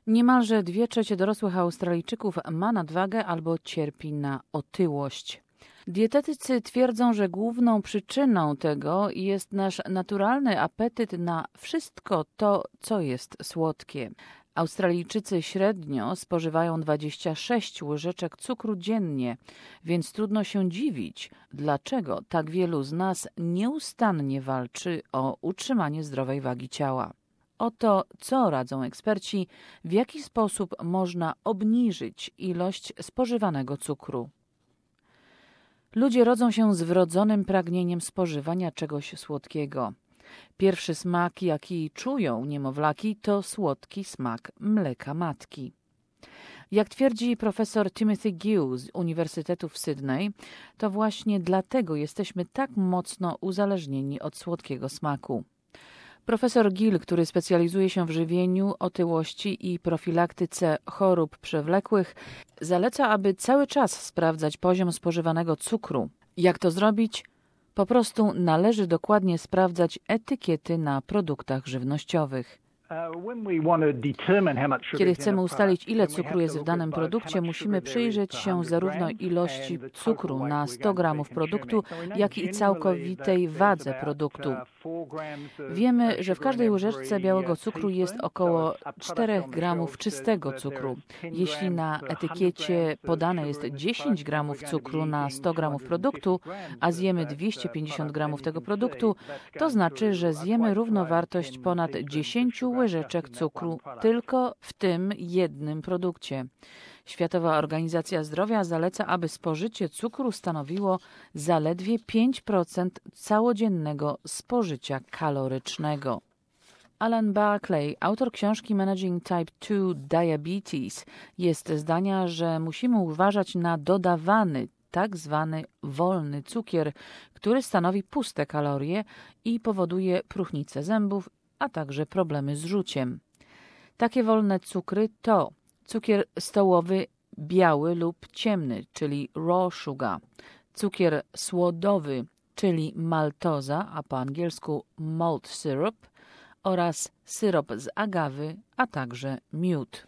Niemalże 2/3 dorosłych Australijczyków ma nadwagę albo cierpi na otyłość. Dietetycy twierdzą, że główną przyczyną tego jest nasz naturalny apetyt na wszystko to, co jest słodkie. Australijczycy średnio spożywają 26 łyżeczek cukru dziennie, więc trudno się dziwić, dlaczego tak wielu z nas nieustannie walczy o utrzymanie zdrowej wagi ciała. Oto, co radzą eksperci, w jaki sposób można obniżyć ilość spożywanego cukru. Ludzie rodzą się z wrodzonym pragnieniem spożywania czegoś słodkiego. Pierwszy smak, jaki czują niemowlaki, to słodki smak mleka matki. Jak twierdzi profesor Timothy Gill z Uniwersytetu w Sydney, to właśnie dlatego jesteśmy tak mocno uzależnieni od słodkiego smaku. Profesor Gill, który specjalizuje się w żywieniu, otyłości i profilaktyce chorób przewlekłych, zaleca, aby cały czas sprawdzać poziom spożywanego cukru. Jak to zrobić? Po prostu należy dokładnie sprawdzać etykiety na produktach żywnościowych. Kiedy chcemy ustalić, ile cukru jest w danym produkcie, musimy przyjrzeć się zarówno ilości cukru na 100 gramów produktu, jak i całkowitej wadze produktu. Wiemy, że w każdej łyżeczce białego cukru jest około 4 gramów czystego cukru. Jeśli na etykiecie podane jest 10 gramów cukru na 100 gramów produktu, a zjemy 250 gramów tego produktu, to znaczy, że zjemy równowartość ponad 10 łyżeczek cukru tylko w tym jednym produkcie. Światowa Organizacja Zdrowia zaleca, aby spożycie cukru stanowiło zaledwie 5% całodziennego spożycia kalorycznego. Alan Barclay, autor książki Managing Type 2 Diabetes, jest zdania, że musimy uważać na dodawany, tak zwany wolny cukier, który stanowi puste kalorie i powoduje próchnicę zębów, a także problemy z rzuciem. Takie wolne cukry to cukier stołowy biały lub ciemny, czyli raw sugar, cukier słodowy, czyli maltoza, a po angielsku malt syrup, oraz syrop z agawy, a także miód.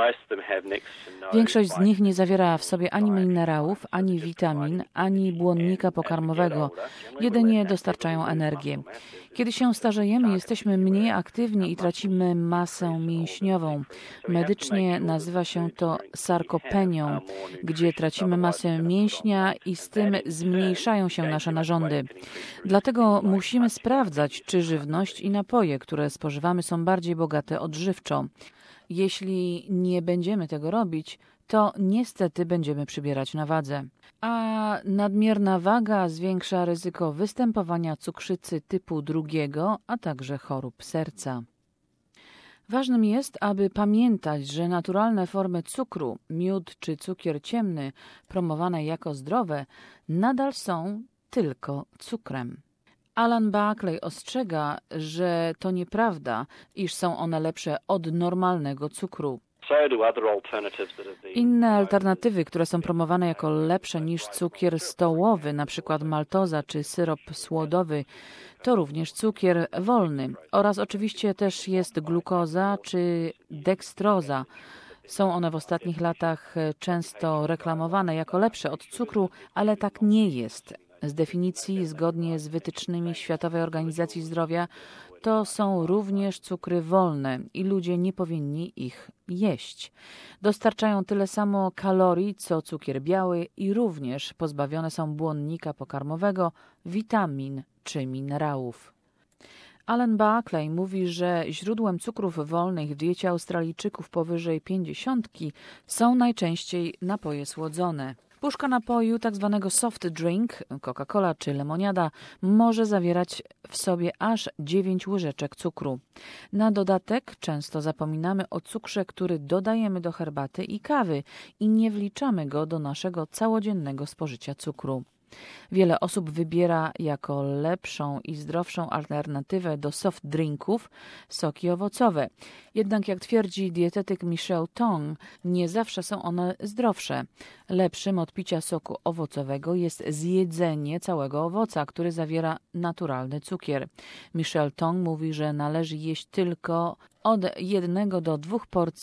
Większość z nich nie zawiera w sobie ani minerałów, ani witamin, ani błonnika pokarmowego. Jedynie dostarczają energię. Kiedy się starzejemy, jesteśmy mniej aktywni i tracimy masę mięśniową. Medycznie nazywa się to sarkopenią, gdzie tracimy masę mięśnia i z tym zmniejszają się nasze narządy. Dlatego musimy sprawdzać, czy żywność i napoje, które spożywamy, są bardziej bogate odżywczo. Jeśli nie będziemy tego robić, to niestety będziemy przybierać na wadze. A nadmierna waga zwiększa ryzyko występowania cukrzycy typu 2, a także chorób serca. Ważnym jest, aby pamiętać, że naturalne formy cukru, miód czy cukier ciemny, promowane jako zdrowe, nadal są tylko cukrem. Alan Barclay ostrzega, że to nieprawda, iż są one lepsze od normalnego cukru. Inne alternatywy, które są promowane jako lepsze niż cukier stołowy, np. maltoza czy syrop słodowy, to również cukier wolny oraz oczywiście też jest glukoza czy dekstroza. Są one w ostatnich latach często reklamowane jako lepsze od cukru, ale tak nie jest. Z definicji, zgodnie z wytycznymi Światowej Organizacji Zdrowia, to są również cukry wolne i ludzie nie powinni ich jeść. Dostarczają tyle samo kalorii, co cukier biały i również pozbawione są błonnika pokarmowego, witamin czy minerałów. Alan Barclay mówi, że źródłem cukrów wolnych w diecie Australijczyków powyżej 50 są najczęściej napoje słodzone. Puszka napoju, tzw. soft drink, Coca-Cola czy lemoniada, może zawierać w sobie aż 9 łyżeczek cukru. Na dodatek często zapominamy o cukrze, który dodajemy do herbaty i kawy i nie wliczamy go do naszego całodziennego spożycia cukru. Wiele osób wybiera jako lepszą i zdrowszą alternatywę do soft drinków soki owocowe. Jednak jak twierdzi dietetyk Michelle Tong, nie zawsze są one zdrowsze. Lepszym od picia soku owocowego jest zjedzenie całego owoca, który zawiera naturalny cukier. Michelle Tong mówi, że należy jeść tylko od 1 do 2 porcji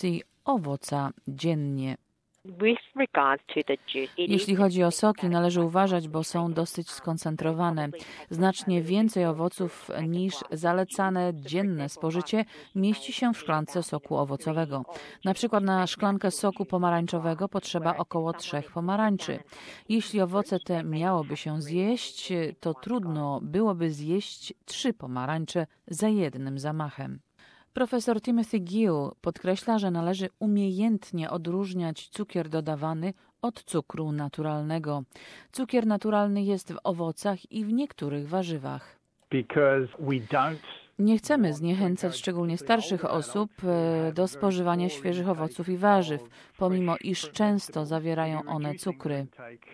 owoca dziennie. With regards to the juice, Jeśli chodzi o soki, należy uważać, bo są dosyć skoncentrowane. Znacznie więcej owoców niż zalecane dzienne spożycie mieści się w szklance soku owocowego. Na przykład na szklankę soku pomarańczowego potrzeba około 3 pomarańczy. Jeśli owoce te miałoby się zjeść, to trudno byłoby zjeść 3 pomarańcze za jednym zamachem. Profesor Timothy Gill podkreśla, że należy umiejętnie odróżniać cukier dodawany od cukru naturalnego. Cukier naturalny jest w owocach i w niektórych warzywach. Nie chcemy zniechęcać szczególnie starszych osób do spożywania świeżych owoców i warzyw, pomimo iż często zawierają one cukry.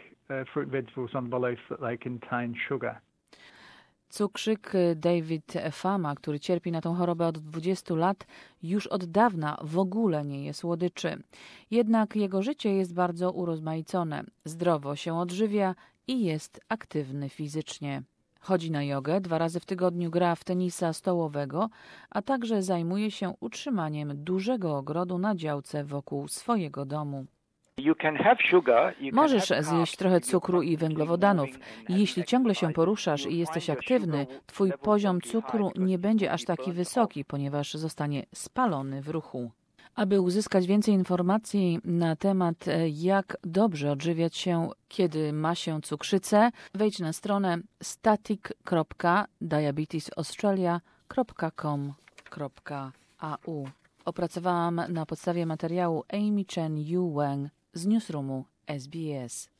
Cukrzyk David Fama, który cierpi na tę chorobę od 20 lat, już od dawna w ogóle nie je słodyczy. Jednak jego życie jest bardzo urozmaicone. Zdrowo się odżywia i jest aktywny fizycznie. Chodzi na jogę, 2 razy w tygodniu gra w tenisa stołowego, a także zajmuje się utrzymaniem dużego ogrodu na działce wokół swojego domu. Możesz zjeść trochę cukru i węglowodanów. Jeśli ciągle się poruszasz i jesteś aktywny, twój poziom cukru nie będzie aż taki wysoki, ponieważ zostanie spalony w ruchu. Aby uzyskać więcej informacji na temat, jak dobrze odżywiać się, kiedy ma się cukrzycę, wejdź na stronę static.diabetesaustralia.com.au. Opracowałam na podstawie materiału Amy Chen Yu Wang z newsroomu SBS.